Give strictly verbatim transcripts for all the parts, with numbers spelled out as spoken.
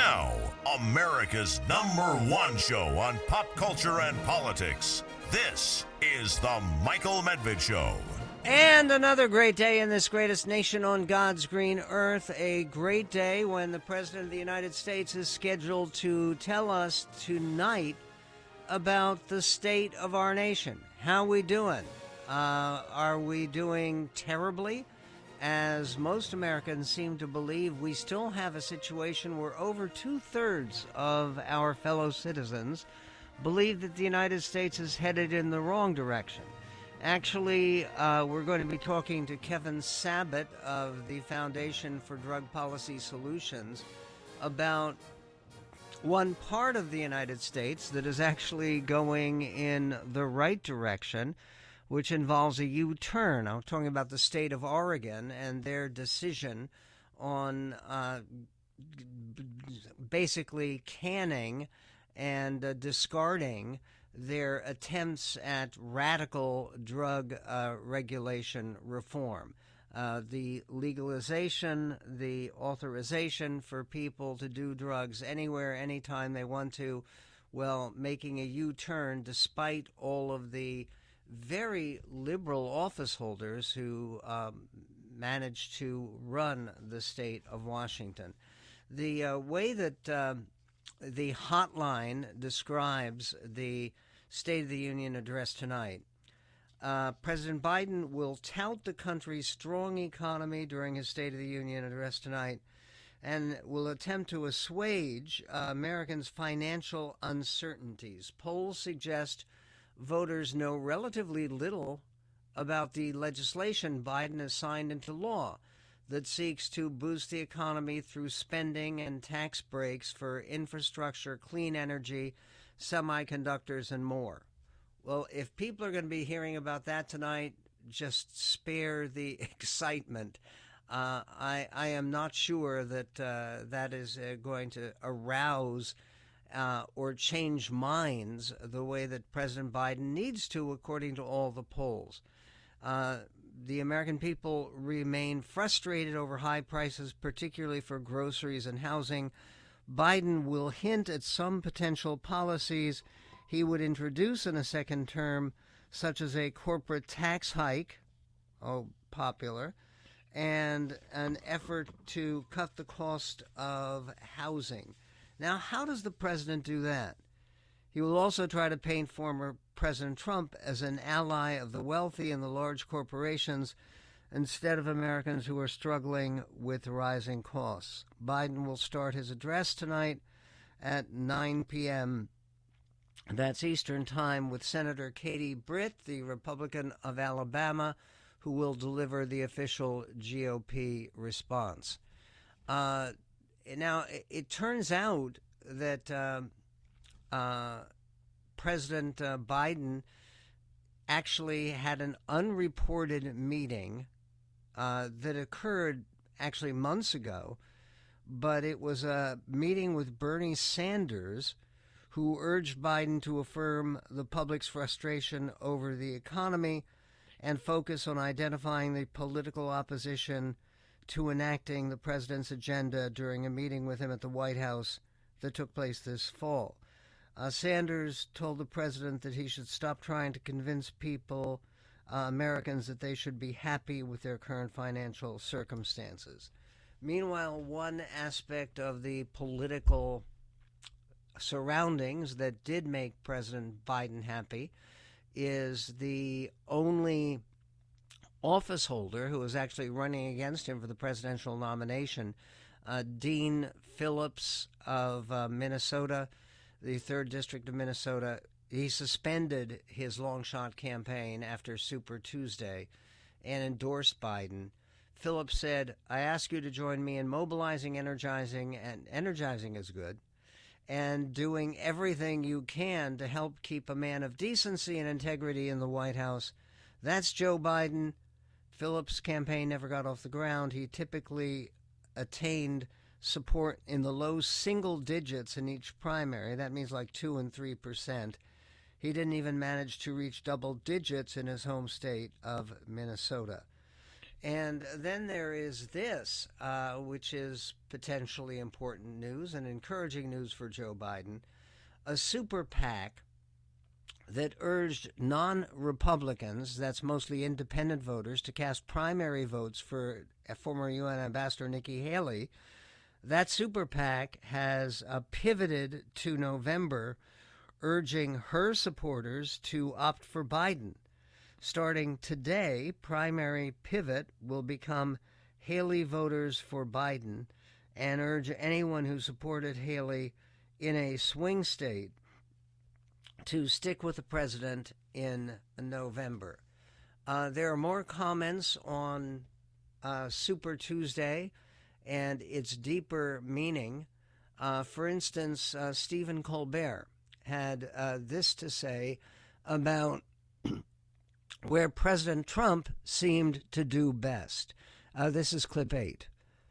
Now, America's number one show on pop culture and politics. This is The Michael Medved Show. And another great day in this greatest nation on God's green earth. A great day when the President of the United States is scheduled to tell us tonight about the state of our nation. How we doing? Uh, are we doing terribly? As most Americans seem to believe, we still have a situation where over two-thirds of our fellow citizens believe that the United States is headed in the wrong direction. Actually, uh, we're going to be talking to Kevin Sabet of the Foundation for Drug Policy Solutions about one part of the United States that is actually going in the right direction, which involves a U-turn. I'm talking about the state of Oregon and their decision on uh, basically canning and uh, discarding their attempts at radical drug uh, regulation reform. Uh, the legalization, the authorization for people to do drugs anywhere, anytime they want to, well, making a U-turn despite all of the very liberal office holders who um, managed to run the state of Washington. The uh, way that uh, the hotline describes the State of the Union address tonight, uh, President Biden will tout the country's strong economy during his State of the Union address tonight and will attempt to assuage uh, Americans' financial uncertainties. Polls suggest voters know relatively little about the legislation Biden has signed into law that seeks to boost the economy through spending and tax breaks for infrastructure, clean energy, semiconductors, and more. Well, if people are going to be hearing about that tonight, just spare the excitement. Uh, I, I am not sure that uh, that is uh, going to arouse Uh, or change minds the way that President Biden needs to, according to all the polls. Uh, the American people remain frustrated over high prices, particularly for groceries and housing. Biden will hint at some potential policies he would introduce in a second term, such as a corporate tax hike, oh, popular, and an effort to cut the cost of housing. Now, how does the president do that? He will also try to paint former President Trump as an ally of the wealthy and the large corporations instead of Americans who are struggling with rising costs. Biden will start his address tonight at nine p.m. That's Eastern Time, with Senator Katie Britt, the Republican of Alabama, who will deliver the official G O P response. Uh, Now, it turns out that uh, uh, President uh, Biden actually had an unreported meeting uh, that occurred actually months ago, but it was a meeting with Bernie Sanders, who urged Biden to affirm the public's frustration over the economy and focus on identifying the political opposition to enacting the president's agenda during a meeting with him at the White House that took place this fall. Uh, Sanders told the president that he should stop trying to convince people, uh, Americans, that they should be happy with their current financial circumstances. Meanwhile, one aspect of the political surroundings that did make President Biden happy is the only office holder who is actually running against him for the presidential nomination, uh, Dean Phillips of uh, Minnesota, the third District of Minnesota. He suspended his long-shot campaign after Super Tuesday and endorsed Biden. Phillips said, "I ask you to join me in mobilizing, energizing, and energizing is good, and doing everything you can to help keep a man of decency and integrity in the White House. That's Joe Biden." Phillips' campaign never got off the ground. He typically attained support in the low single digits in each primary. That means like two and three percent. He didn't even manage to reach double digits in his home state of Minnesota. And then there is this, uh, which is potentially important news and encouraging news for Joe Biden. A super PAC that urged non-Republicans, that's mostly independent voters, to cast primary votes for former U N Ambassador Nikki Haley. That super PAC has uh, pivoted to November, urging her supporters to opt for Biden. Starting today, primary pivot will become Haley voters for Biden and urge anyone who supported Haley in a swing state to stick with the president in November. Uh, there are more comments on uh, Super Tuesday and its deeper meaning. Uh, for instance, uh, Stephen Colbert had uh, this to say about where President Trump seemed to do best. Uh, this is clip eight.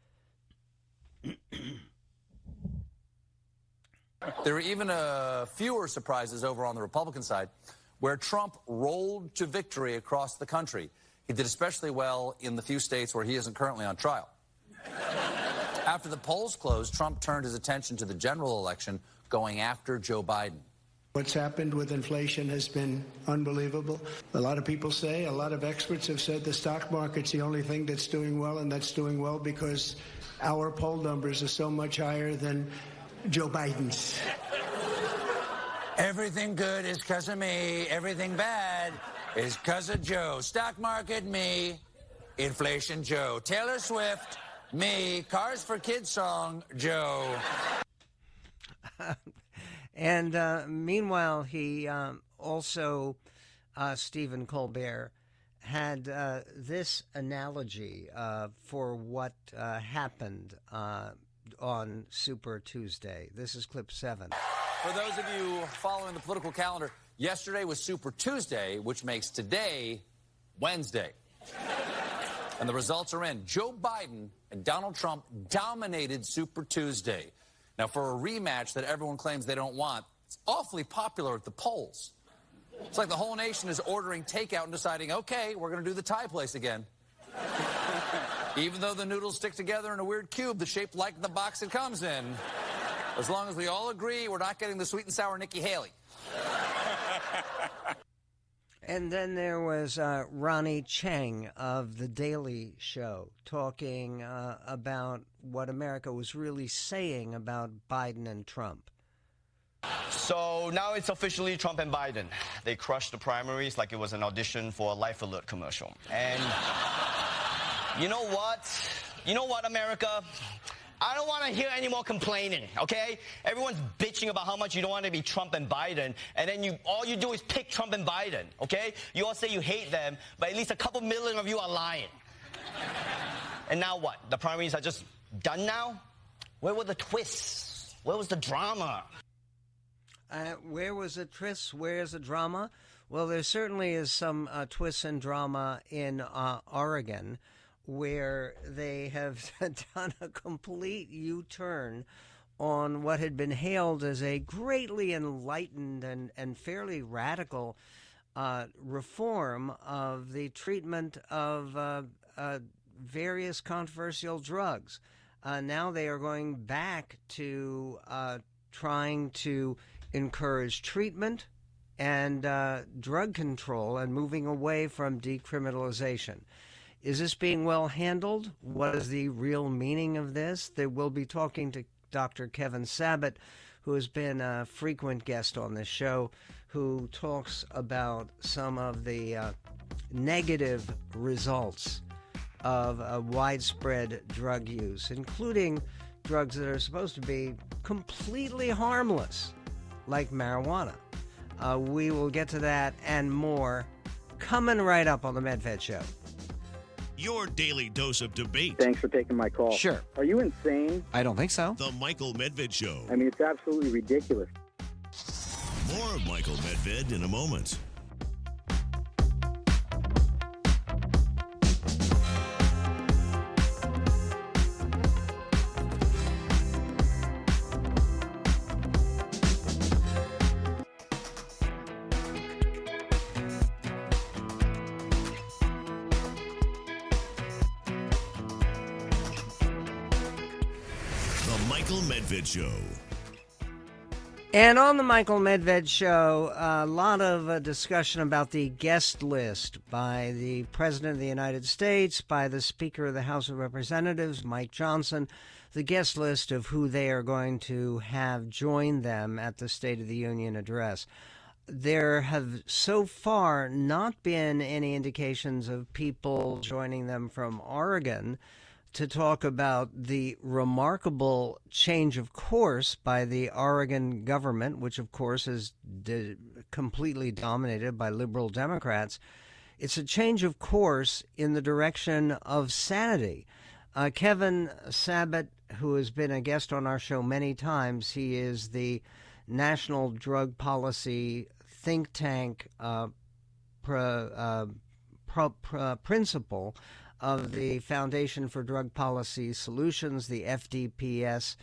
There are even uh, fewer surprises over on the Republican side, where Trump rolled to victory across the country. He did especially well in the few states where he isn't currently on trial. After the polls closed, Trump turned his attention to the general election, going after Joe Biden. What's happened with inflation has been unbelievable. A lot of people say, a lot of experts have said the stock market's the only thing that's doing well, and that's doing well because our poll numbers are so much higher than Joe Biden's. Everything good is because of me. Everything bad is because of Joe. Stock market, me. Inflation, Joe. Taylor Swift, me. Cars for Kids song, Joe. And uh, meanwhile, he um, also, uh, Stephen Colbert, had uh, this analogy uh, for what uh, happened uh, on Super Tuesday. This is clip seven. For those of you following the political calendar, yesterday was Super Tuesday, which makes today Wednesday. And the results are in. Joe Biden and Donald Trump dominated Super Tuesday. Now, for a rematch that everyone claims they don't want, it's awfully popular at the polls. It's like the whole nation is ordering takeout and deciding, okay, we're going to do the Thai place again. Even though the noodles stick together in a weird cube that's shaped like the box it comes in. As long as we all agree we're not getting the sweet and sour Nikki Haley. And then there was uh, Ronnie Chang of The Daily Show talking uh, about what America was really saying about Biden and Trump. So now it's officially Trump and Biden. They crushed the primaries like it was an audition for a Life Alert commercial. And you know what? You know what, America? I don't want to hear any more complaining, okay? Everyone's bitching about how much you don't want to be Trump and Biden, and then you all you do is pick Trump and Biden, okay? You all say you hate them, but at least a couple million of you are lying. And now what? The primaries are just done now? Where were the twists? Where was the drama? Uh, where was the twist? Where's the drama? Well, there certainly is some uh, twists and drama in uh, Oregon, where they have done a complete U-turn on what had been hailed as a greatly enlightened and, and fairly radical uh, reform of the treatment of uh, uh, various controversial drugs. Uh, now they are going back to uh, trying to encourage treatment and uh, drug control and moving away from decriminalization. Is this being well handled? What is the real meaning of this? They will be talking to Doctor Kevin Sabet, who has been a frequent guest on this show, who talks about some of the uh, negative results of uh, widespread drug use, including drugs that are supposed to be completely harmless, like marijuana. Uh, we will get to that and more coming right up on the Medved Show. Your daily dose of debate. Thanks for taking my call. Sure. Are you insane? I don't think so. The Michael Medved Show. I mean, it's absolutely ridiculous. More of Michael Medved in a moment. Michael Medved Show. And on the Michael Medved Show, a lot of uh, discussion about the guest list by the President of the United States, by the Speaker of the House of Representatives, Mike Johnson, the guest list of who they are going to have join them at the State of the Union address. There have so far not been any indications of people joining them from Oregon to talk about the remarkable change of course by the Oregon government, which of course is de- completely dominated by liberal Democrats. It's a change of course in the direction of sanity. Uh, Kevin Sabet, who has been a guest on our show many times, he is the National Drug Policy think tank uh, pr- uh, pr- pr- principal of the Foundation for Drug Policy Solutions, the F D P S.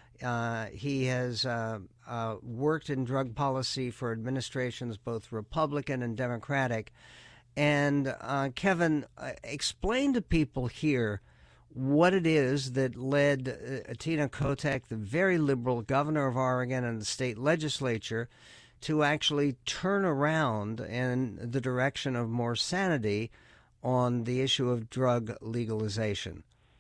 Uh, he has uh, uh, worked in drug policy for administrations both Republican and Democratic. And uh, Kevin, uh, explain to people here what it is that led uh, Tina Kotek, the very liberal governor of Oregon and the state legislature, to actually turn around in the direction of more sanity on the issue of drug legalization.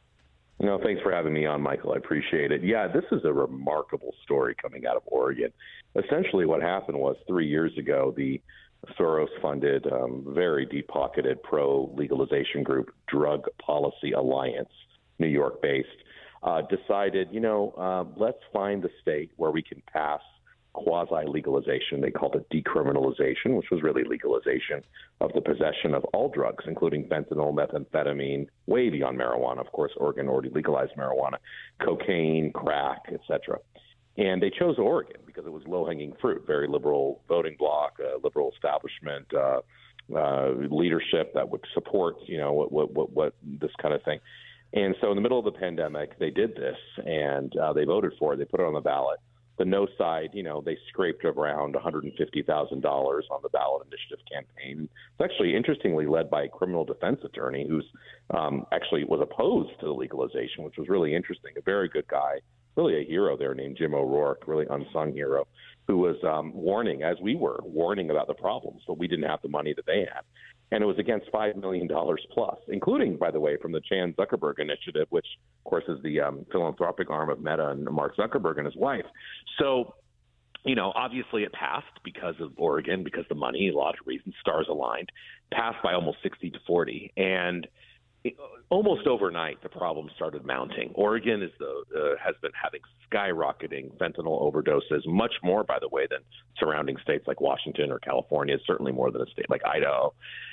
No, thanks for having me on, Michael. I appreciate it. Yeah, this is a remarkable story coming out of Oregon. Essentially what happened was three years ago, the Soros-funded, um, very deep-pocketed pro-legalization group, Drug Policy Alliance, New York-based, uh, decided, you know, uh, let's find the state where we can pass quasi-legalization. They called it decriminalization, which was really legalization of the possession of all drugs, including fentanyl, methamphetamine, way beyond marijuana. Of course, Oregon already legalized marijuana, cocaine, crack, et cetera. And they chose Oregon because it was low-hanging fruit, very liberal voting bloc, uh, liberal establishment, uh, uh, leadership that would support, you know, what, what, what, what this kind of thing. And so in the middle of the pandemic, they did this, and uh, they voted for it. They put it on the ballot. The no side, you know, they scraped around one hundred fifty thousand dollars on the ballot initiative campaign. It's actually interestingly led by a criminal defense attorney who's um, actually was opposed to the legalization, which was really interesting. A very good guy, really a hero there named Jim O'Rourke, really unsung hero, who was um, warning, as we were, warning about the problems, but we didn't have the money that they had. And it was against five million dollars plus, including, by the way, from the Chan Zuckerberg Initiative, which, of course, is the um, philanthropic arm of Meta and Mark Zuckerberg and his wife. So, you know, obviously it passed because of Oregon, because the money, a lot of reasons, stars aligned, passed by almost sixty to forty. And it, almost overnight, the problem started mounting. Oregon is the uh, has been having skyrocketing fentanyl overdoses, much more, by the way, than surrounding states like Washington or California, certainly more than a state like Idaho.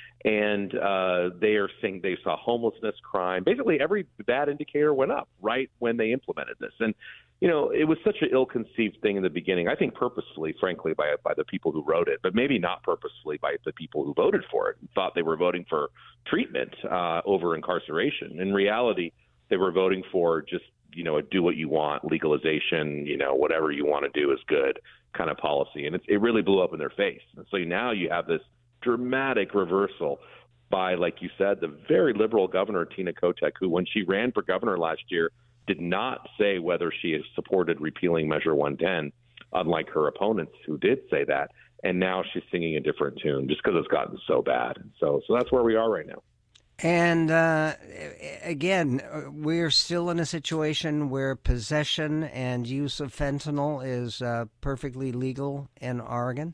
And uh, they are saying they saw homelessness, crime. Basically, every bad indicator went up right when they implemented this. And, you know, it was such an ill-conceived thing in the beginning, I think purposefully, frankly, by by the people who wrote it, but maybe not purposefully by the people who voted for it and thought they were voting for treatment uh, over incarceration. In reality, they were voting for just, you know, a do what you want, legalization, you know, whatever you want to do is good kind of policy. And it, it really blew up in their face. And so now you have this dramatic reversal by, like you said, the very liberal governor, Tina Kotek, who, when she ran for governor last year, did not say whether she has supported repealing Measure one ten, unlike her opponents who did say that. And now she's singing a different tune just because it's gotten so bad. So, so that's where we are right now. And uh, again, we're still in a situation where possession and use of fentanyl is uh, perfectly legal in Oregon.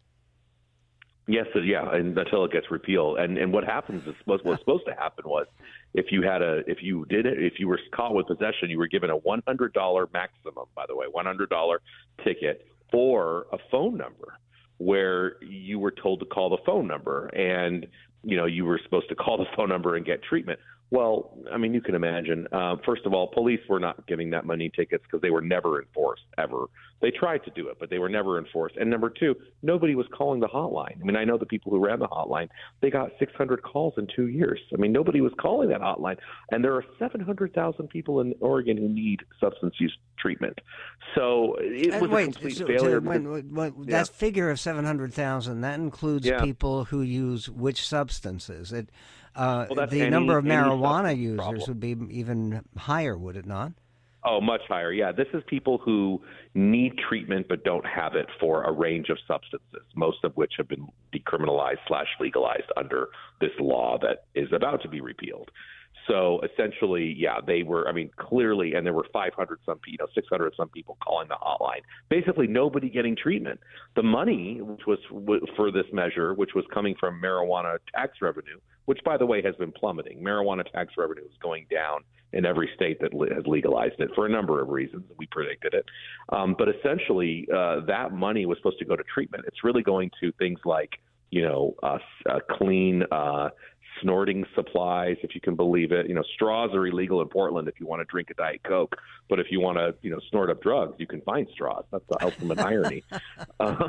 Yes, yeah, and until it gets repealed. And and what happens is what was supposed to happen was if you had a if you did it if you were caught with possession, you were given a one hundred dollars maximum, by the way, one hundred dollars ticket or a phone number where you were told to call the phone number, and you know you were supposed to call the phone number and get treatment. Well, I mean, you can imagine. Uh, first of all, police were not giving that money tickets because they were never enforced, ever. They tried to do it, but they were never enforced. And number two, nobody was calling the hotline. I mean, I know the people who ran the hotline, they got six hundred calls in two years. I mean, nobody was calling that hotline. And there are seven hundred thousand people in Oregon who need substance use treatment. So it was wait, a complete so, failure. So when, when, when, yeah. That figure of seven hundred thousand, that includes yeah. people who use which substances? It Uh, well, the any, number of marijuana users problem. would be even higher, would it not? Oh, much higher. Yeah, this is people who need treatment but don't have it for a range of substances, most of which have been decriminalized slash legalized under this law that is about to be repealed. So essentially, yeah, they were, I mean, clearly, and there were five hundred some people, you know, six hundred some people calling the hotline. Basically, nobody getting treatment. The money, which was for this measure, which was coming from marijuana tax revenue, which, by the way, has been plummeting. Marijuana tax revenue is going down in every state that has legalized it for a number of reasons. We predicted it. Um, but essentially, uh, that money was supposed to go to treatment. It's really going to things like, you know, uh, uh, clean uh, snorting supplies, if you can believe it. You know, straws are illegal in Portland if you want to drink a Diet Coke. But if you want to, you know, snort up drugs, you can find straws. That's the ultimate irony. Uh,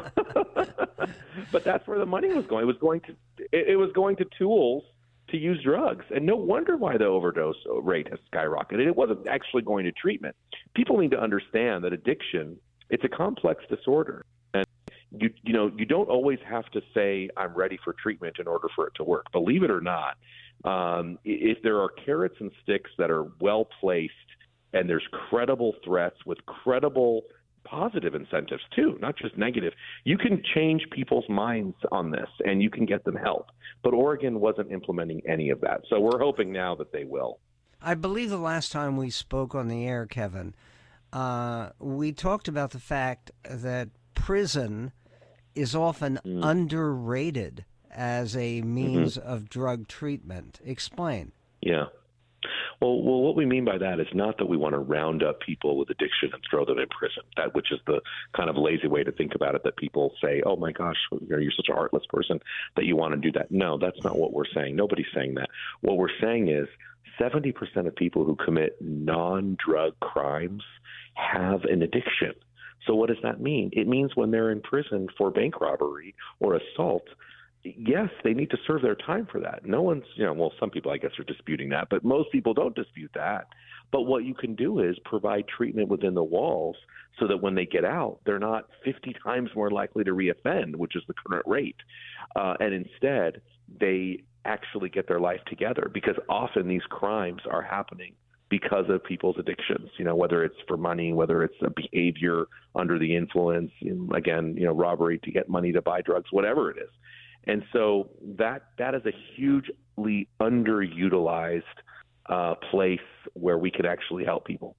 but that's where the money was going. It was going to, it, it was going to tools to use drugs. And no wonder why the overdose rate has skyrocketed. It wasn't actually going to treatment. People need to understand that addiction, it's a complex disorder. And you you know, you don't always have to say, I'm ready for treatment in order for it to work. Believe it or not, um, if there are carrots and sticks that are well placed and there's credible threats with credible positive incentives too, not just negative, you can change people's minds on this and you can get them help. But Oregon wasn't implementing any of that. So we're hoping now that they will. I believe the last time we spoke on the air, Kevin, uh, we talked about the fact that prison is often mm. underrated as a means mm-hmm. of drug treatment. Explain. Yeah. Well, well, what we mean by that is not that we want to round up people with addiction and throw them in prison, that which is the kind of lazy way to think about it, that people say, oh, my gosh, you're such a heartless person that you want to do that. No, that's not what we're saying. Nobody's saying that. What we're saying is seventy percent of people who commit non-drug crimes have an addiction. So what does that mean? It means when they're in prison for bank robbery or assault, yes, they need to serve their time for that. No one's, you know, well, some people, I guess, are disputing that, but most people don't dispute that. But what you can do is provide treatment within the walls so that when they get out, they're not fifty times more likely to reoffend, which is the current rate. Uh, and instead, they actually get their life together, because often these crimes are happening because of people's addictions, you know, whether it's for money, whether it's a behavior under the influence, you know, again, you know, robbery to get money to buy drugs, whatever it is. And so that that is a hugely underutilized uh, place where we could actually help people.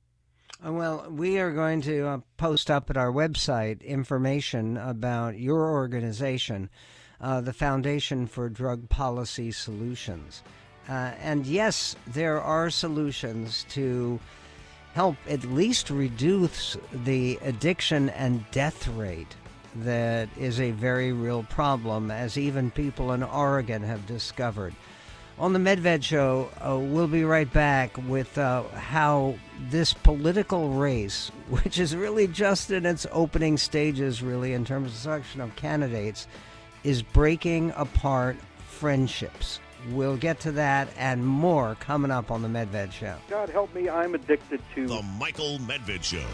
Well, we are going to uh, post up at our website information about your organization, uh, the Foundation for Drug Policy Solutions. Uh, and yes, there are solutions to help at least reduce the addiction and death rate that is a very real problem, as even people in Oregon have discovered. On the Medved Show, uh, we'll be right back with uh, how this political race, which is really just in its opening stages, really, in terms of selection of candidates, is breaking apart friendships. We'll get to that and more coming up on the Medved Show. God help me, I'm addicted to... The Michael Medved Show.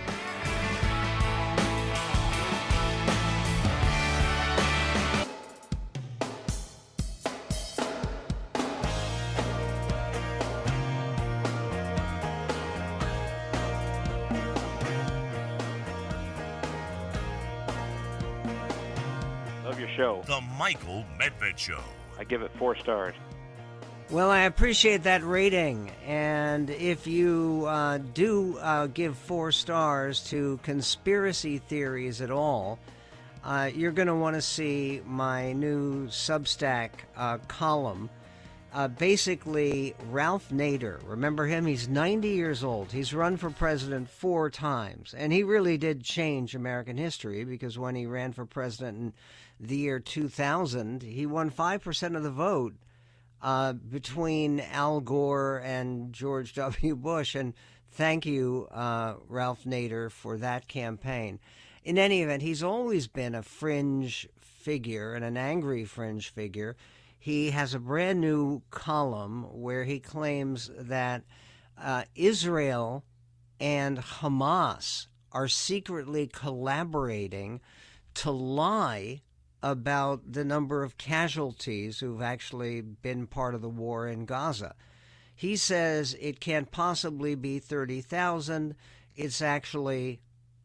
Love your show. The Michael Medved Show. I give it four stars. Well, I appreciate that rating, and if you uh, do uh, give four stars to conspiracy theories at all, uh, you're going to want to see my new Substack uh, column. Uh, basically, Ralph Nader, remember him? He's ninety years old. He's run for president four times, and he really did change American history, because when he ran for president in the year two thousand, he won five percent of the vote uh, between Al Gore and George W. Bush. And thank you, uh, Ralph Nader, for that campaign. In any event, he's always been a fringe figure, and an angry fringe figure. He has a brand new column where he claims that uh, Israel and Hamas are secretly collaborating to lie about the number of casualties who've actually been part of the war in Gaza. He says it can't possibly be thirty thousand. It's actually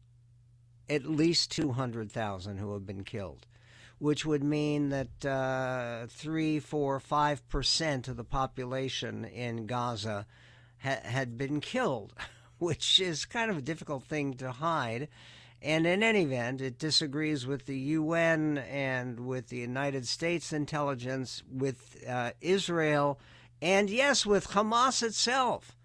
at least two hundred thousand who have been killed, which would mean that uh, three, four, five percent of the population in Gaza ha- had been killed, which is kind of a difficult thing to hide. And in any event, it disagrees with the U N and with the United States intelligence, with uh, Israel, and yes, with Hamas itself.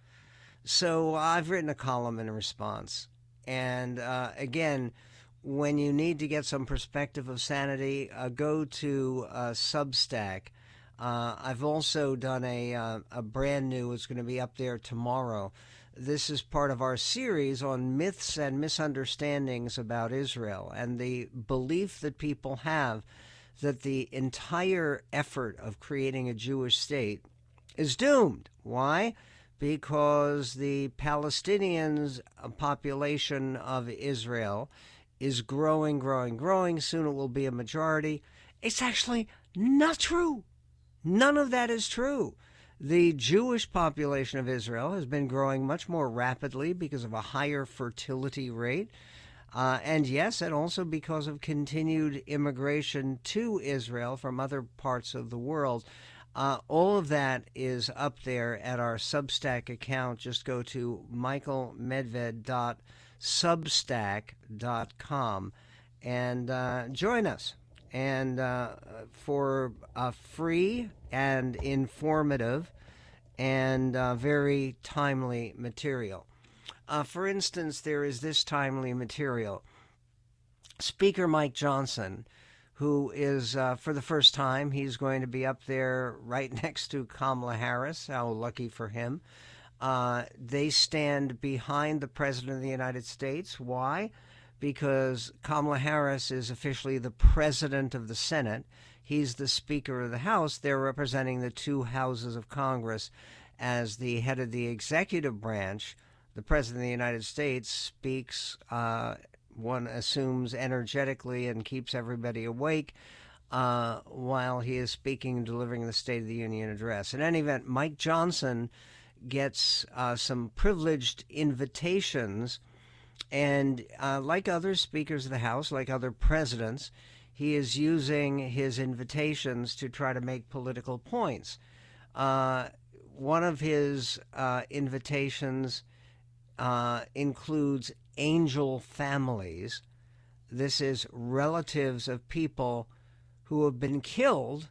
So I've written a column in response. And uh, again, when you need to get some perspective of sanity, uh, go to uh, Substack. Uh, I've also done a, uh, a brand new, it's going to be up there tomorrow. This is part of our series on myths and misunderstandings about Israel and the belief that people have that the entire effort of creating a Jewish state is doomed. Why? Because the Palestinians' population of Israel is growing, growing, growing. Soon it will be a majority. It's actually not true. None of that is true. The Jewish population of Israel has been growing much more rapidly because of a higher fertility rate. Uh, and yes, and also because of continued immigration to Israel from other parts of the world. Uh, all of that is up there at our Substack account. Just go to michael medved dot substack dot com and uh, join us. And uh, for a free and informative and uh, very timely material. Uh, for instance, there is this timely material. Speaker Mike Johnson, who is, uh, for the first time, he's going to be up there right next to Kamala Harris. How lucky for him. Uh, they stand behind the President of the United States. Why? Because Kamala Harris is officially the President of the Senate. He's the Speaker of the House. They're representing the two houses of Congress. As the head of the executive branch, the President of the United States speaks, uh, one assumes, energetically and keeps everybody awake uh, while he is speaking and delivering the State of the Union address. In any event, Mike Johnson gets uh, some privileged invitations. And uh, like other speakers of the House, like other presidents, he is using his invitations to try to make political points. Uh, one of his uh, invitations uh, includes angel families. This is relatives of people who have been killed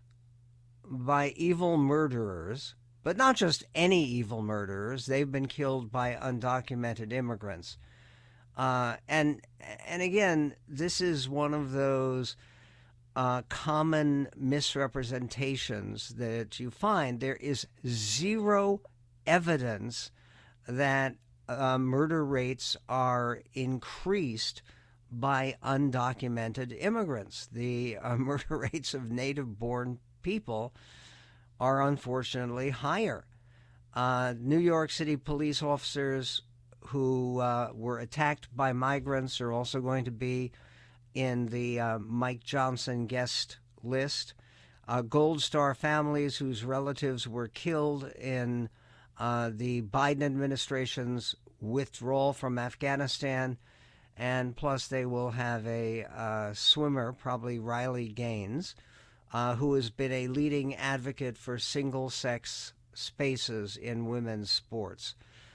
by evil murderers, but not just any evil murderers. They've been killed by undocumented immigrants. Uh, and and again, this is one of those uh, common misrepresentations that you find. There is zero evidence that uh, murder rates are increased by undocumented immigrants. The uh, murder rates of native-born people are unfortunately higher. Uh, New York City police officers who uh, were attacked by migrants are also going to be in the uh, Mike Johnson guest list. Uh, Gold Star families whose relatives were killed in uh, the Biden administration's withdrawal from Afghanistan. And plus they will have a uh, swimmer, probably Riley Gaines, uh, who has been a leading advocate for single-sex spaces in women's sports.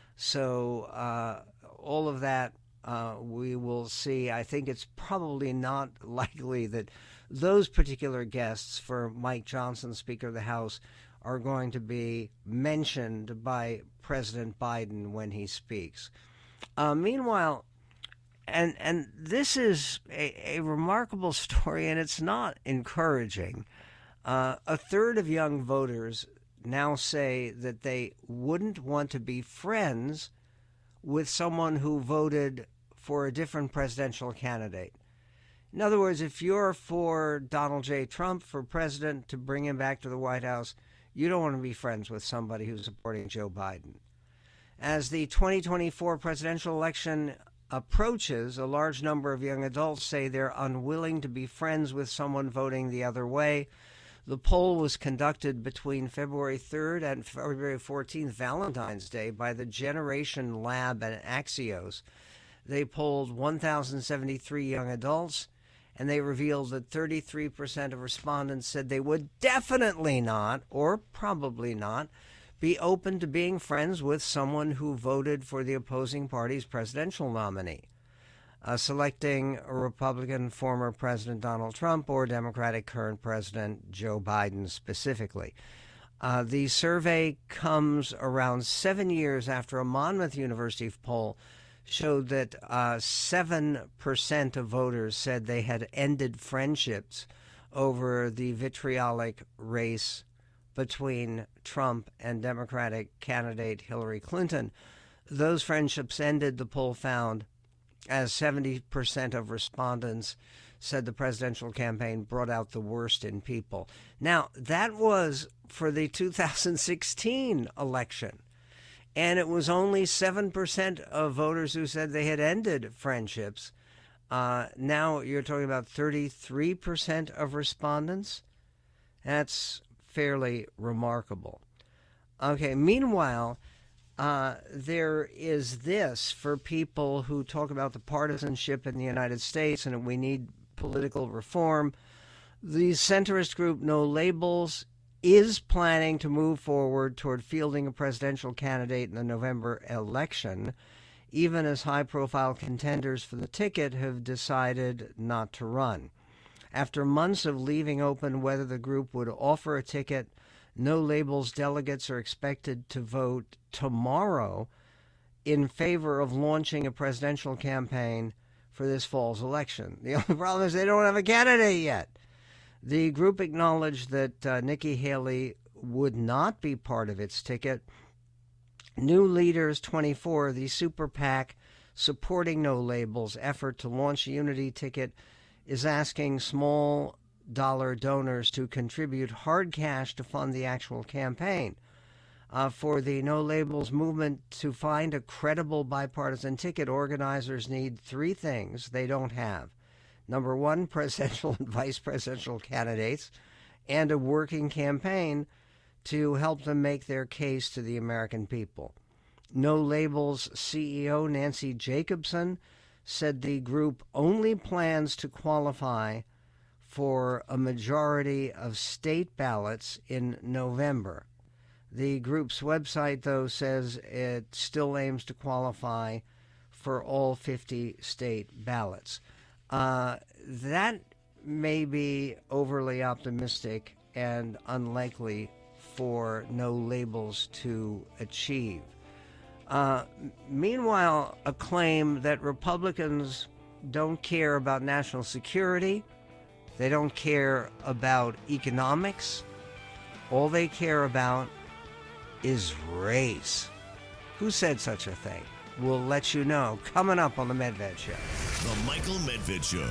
So uh, all of that uh, we will see. I think it's probably not likely that those particular guests for Mike Johnson, Speaker of the House, are going to be mentioned by President Biden when he speaks. Uh, meanwhile, and and this is a, a remarkable story, and it's not encouraging. Uh, a third of young voters now say that they wouldn't want to be friends with someone who voted for a different presidential candidate. In other words, if you're for Donald J. Trump for president to bring him back to the White House, you don't want to be friends with somebody who's supporting Joe Biden. As the twenty twenty-four presidential election approaches, a large number of young adults say they're unwilling to be friends with someone voting the other way. The poll was conducted between February third and February fourteenth, Valentine's Day, by the Generation Lab and Axios. They polled one thousand seventy-three young adults, and they revealed that thirty-three percent of respondents said they would definitely not, or probably not, be open to being friends with someone who voted for the opposing party's presidential nominee, uh, selecting a Republican former President Donald Trump or Democratic current President Joe Biden specifically. Uh, the survey comes around seven years after a Monmouth University poll showed that uh, seven percent of voters said they had ended friendships over the vitriolic race between Trump and Democratic candidate Hillary Clinton. Those friendships ended, the poll found, as seventy percent of respondents said the presidential campaign brought out the worst in people. Now, that was for the two thousand sixteen election. And it was only seven percent of voters who said they had ended friendships. Uh, now you're talking about thirty-three percent of respondents. That's fairly remarkable. Okay, meanwhile, uh, there is this for people who talk about the partisanship in the United States and we need political reform. The centrist group No Labels is planning to move forward toward fielding a presidential candidate in the November election, even as high-profile contenders for the ticket have decided not to run. After months of leaving open whether the group would offer a ticket, No Labels delegates are expected to vote tomorrow in favor of launching a presidential campaign for this fall's election. The only problem is they don't have a candidate yet. The group acknowledged that uh, Nikki Haley would not be part of its ticket. New Leaders twenty-four, the super PAC supporting No Labels' effort to launch a unity ticket, is asking small dollar donors to contribute hard cash to fund the actual campaign. Uh, for the No Labels movement to find a credible bipartisan ticket, organizers need three things they don't have. Number one, presidential and vice presidential candidates, and a working campaign to help them make their case to the American people. No Labels C E O Nancy Jacobson said the group only plans to qualify for a majority of state ballots in November. The group's website, though, says it still aims to qualify for all fifty state ballots. Uh, that may be overly optimistic and unlikely for No Labels to achieve. Uh, meanwhile, a claim that Republicans don't care about national security, they don't care about economics, all they care about is race. Who said such a thing? We'll let you know coming up on The Medved Show. The Michael Medved Show.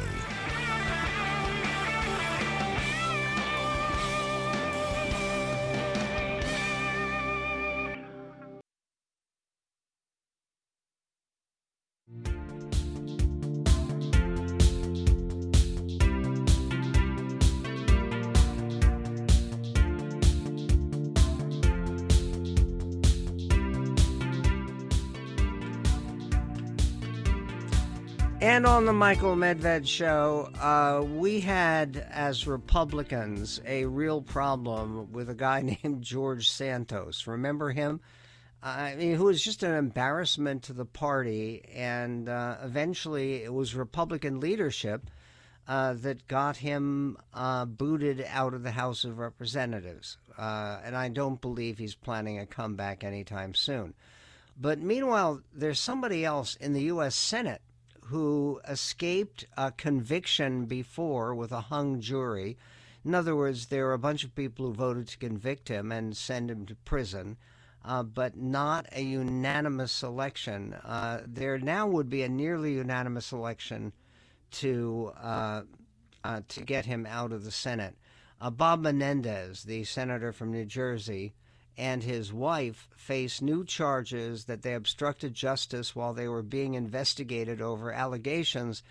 And on the Michael Medved Show, uh, we had, as Republicans, a real problem with a guy named George Santos. Remember him? I mean, who was just an embarrassment to the party, and uh, eventually it was Republican leadership uh, that got him uh, booted out of the House of Representatives. Uh, and I don't believe he's planning a comeback anytime soon. But meanwhile, there's somebody else in the U S Senate who escaped a conviction before with a hung jury. In other words, there were a bunch of people who voted to convict him and send him to prison, uh, but not a unanimous election. Uh, there now would be a nearly unanimous election to uh, uh, to get him out of the Senate. Uh, Bob Menendez, the senator from New Jersey, and his wife face new charges that they obstructed justice while they were being investigated over allegations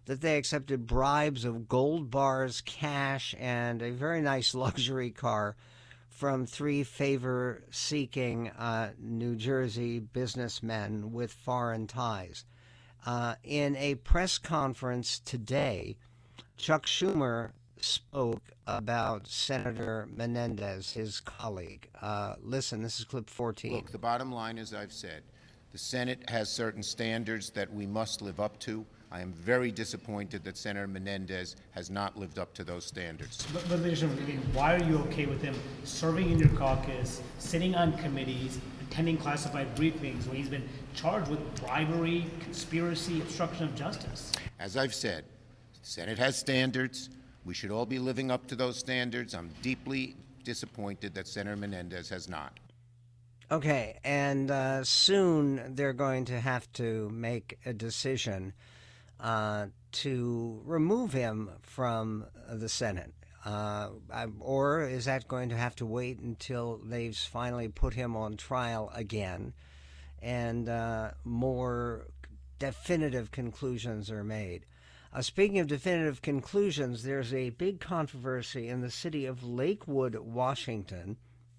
that they accepted bribes of gold bars, cash, and a very nice luxury car from three favor-seeking uh, New Jersey businessmen with foreign ties. Uh, in a press conference today, Chuck Schumer spoke about Senator Menendez, his colleague. Uh, listen, this is clip fourteen. Look, the bottom line, as I've said, the Senate has certain standards that we must live up to. I am very disappointed that Senator Menendez has not lived up to those standards. But, but I mean, why are you okay with him serving in your caucus, sitting on committees, attending classified briefings when he's been charged with bribery, conspiracy, obstruction of justice? As I've said, the Senate has standards. We should all be living up to those standards. I'm deeply disappointed that Senator Menendez has not. Okay, and uh, soon they're going to have to make a decision uh, to remove him from the Senate. Uh, or is that going to have to wait until they've finally put him on trial again and uh, more definitive conclusions are made? Uh, speaking of definitive conclusions, there's a big controversy in the city of Lakewood, Washington,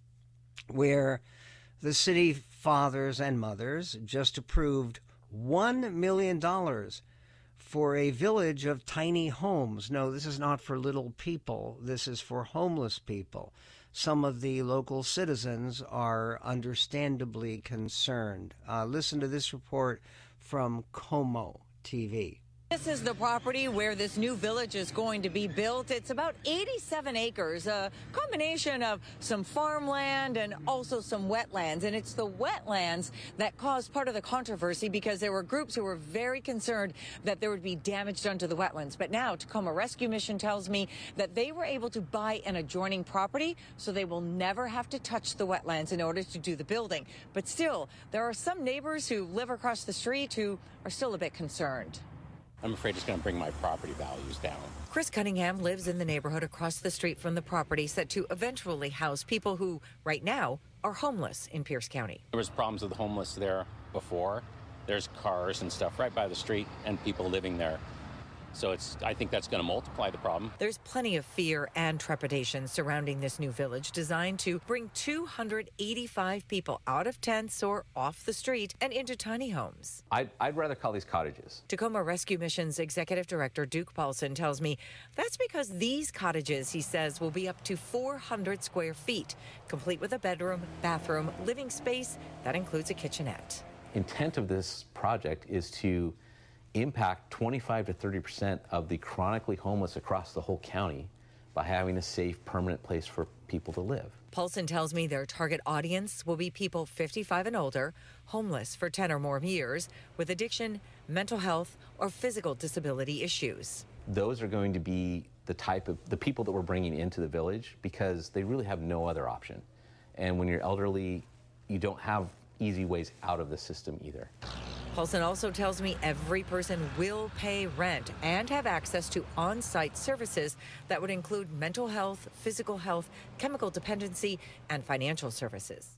where the city fathers and mothers just approved one million dollars for a village of tiny homes. No, this is not for little people. This is for homeless people. Some of the local citizens are understandably concerned. Uh, listen to this report from Como T V. This is the property where this new village is going to be built. It's about eighty-seven acres, a combination of some farmland and also some wetlands. And it's the wetlands that caused part of the controversy because there were groups who were very concerned that there would be damage done to the wetlands. But now Tacoma Rescue Mission tells me that they were able to buy an adjoining property, so they will never have to touch the wetlands in order to do the building. But still, there are some neighbors who live across the street who are still a bit concerned. I'm afraid it's going to bring my property values down. Chris Cunningham lives in the neighborhood across the street from the property set to eventually house people who, right now, are homeless in Pierce County. There was problems with the homeless there before. There's cars and stuff right by the street and people living there. So it's, I think that's going to multiply the problem. There's plenty of fear and trepidation surrounding this new village designed to bring two hundred eighty-five people out of tents or off the street and into tiny homes. I'd, I'd rather call these cottages. Tacoma Rescue Mission's executive director, Duke Paulson, tells me that's because these cottages, he says, will be up to four hundred square feet, complete with a bedroom, bathroom, living space that includes a kitchenette. Intent of this project is to impact twenty-five to thirty percent of the chronically homeless across the whole county by having a safe, permanent place for people to live. Paulson tells me their target audience will be people fifty-five and older, homeless for ten or more years, with addiction, mental health, or physical disability issues. Those are going to be the type of the people that we're bringing into the village because they really have no other option. And when you're elderly, you don't have easy ways out of the system either. Paulson also tells me every person will pay rent and have access to on-site services that would include mental health, physical health, chemical dependency, and financial services.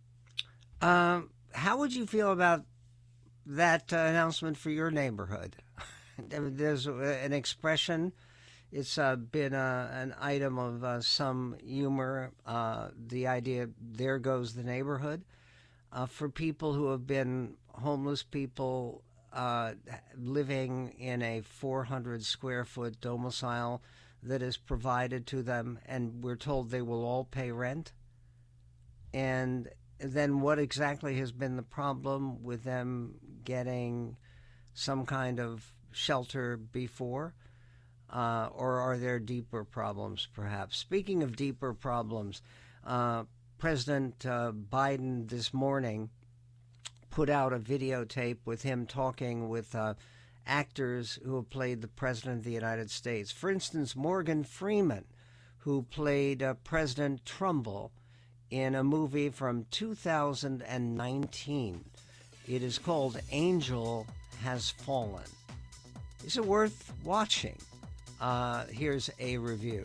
Um, how would you feel about that uh, announcement for your neighborhood? There's an expression. It's uh, been uh, an item of uh, some humor. Uh, the idea, there goes the neighborhood. Uh, for people who have been homeless people uh, living in a four hundred square foot domicile that is provided to them, and we're told they will all pay rent. And then what exactly has been the problem with them getting some kind of shelter before? Uh, or are there deeper problems, perhaps? Speaking of deeper problems, uh, President uh, Biden this morning put out a videotape with him talking with uh, actors who have played the President of the United States. For instance, Morgan Freeman, who played uh, President Trumbull in a movie from two thousand nineteen. It is called Angel Has Fallen. Is it worth watching? Uh, here's a review.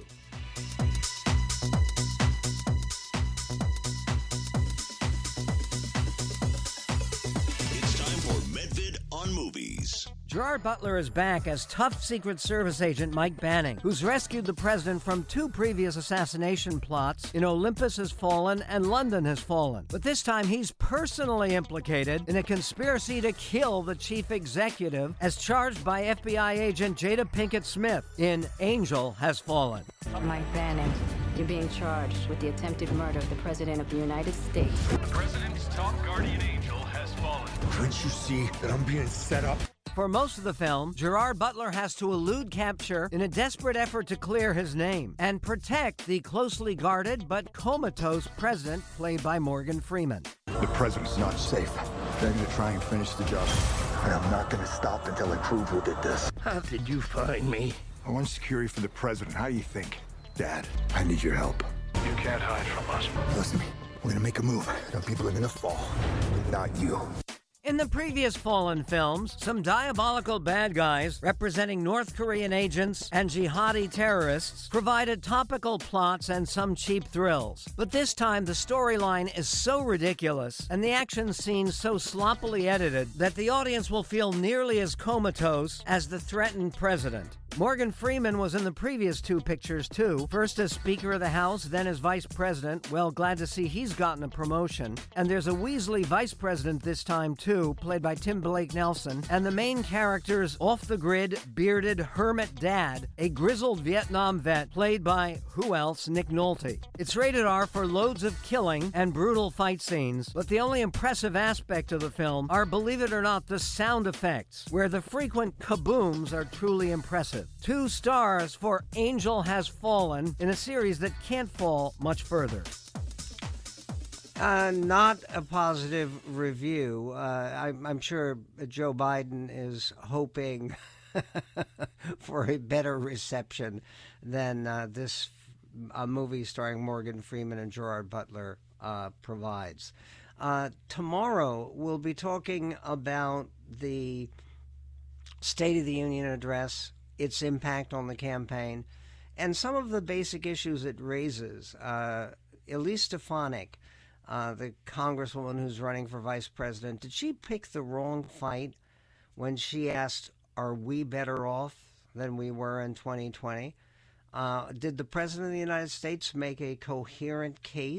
Movies. Gerard Butler is back as tough Secret Service agent Mike Banning, who's rescued the president from two previous assassination plots in Olympus Has Fallen and London Has Fallen. But this time he's personally implicated in a conspiracy to kill the chief executive as charged by F B I agent Jada Pinkett Smith in Angel Has Fallen. Mike Banning, you're being charged with the attempted murder of the President of the United States. The President's top guardian angel has fallen. Can't you see that I'm being set up? For most of the film, Gerard Butler has to elude capture in a desperate effort to clear his name and protect the closely guarded but comatose president played by Morgan Freeman. The president's not safe. They're going to try and finish the job. And I'm not going to stop until I prove who did this. How did you find me? I want security for the president. How do you think? Dad, I need your help. You can't hide from us. Listen to me. We're going to make a move. Some people are going to fall, but not you. In the previous Fallen films, some diabolical bad guys representing North Korean agents and jihadi terrorists provided topical plots and some cheap thrills. But this time, the storyline is so ridiculous and the action scenes so sloppily edited that the audience will feel nearly as comatose as the threatened president. Morgan Freeman was in the previous two pictures, too. First as Speaker of the House, then as Vice President. Well, glad to see he's gotten a promotion. And there's a Weasley Vice President this time, too, played by Tim Blake Nelson. And the main character's off-the-grid, bearded hermit dad, a grizzled Vietnam vet, played by, who else, Nick Nolte. It's rated R for loads of killing and brutal fight scenes, but the only impressive aspect of the film are, believe it or not, the sound effects, where the frequent kabooms are truly impressive. Two stars for Angel Has Fallen in a series that can't fall much further. Uh, not a positive review. Uh, I, I'm sure Joe Biden is hoping for a better reception than uh, this uh, movie starring Morgan Freeman and Gerard Butler uh, provides. Uh, tomorrow we'll be talking about the State of the Union address, its impact on the campaign, and some of the basic issues it raises. Uh, Elise Stefanik, uh, the congresswoman who's running for vice president, did she pick the wrong fight when she asked, are we better off than we were in twenty twenty? Uh, did the president of the United States make a coherent case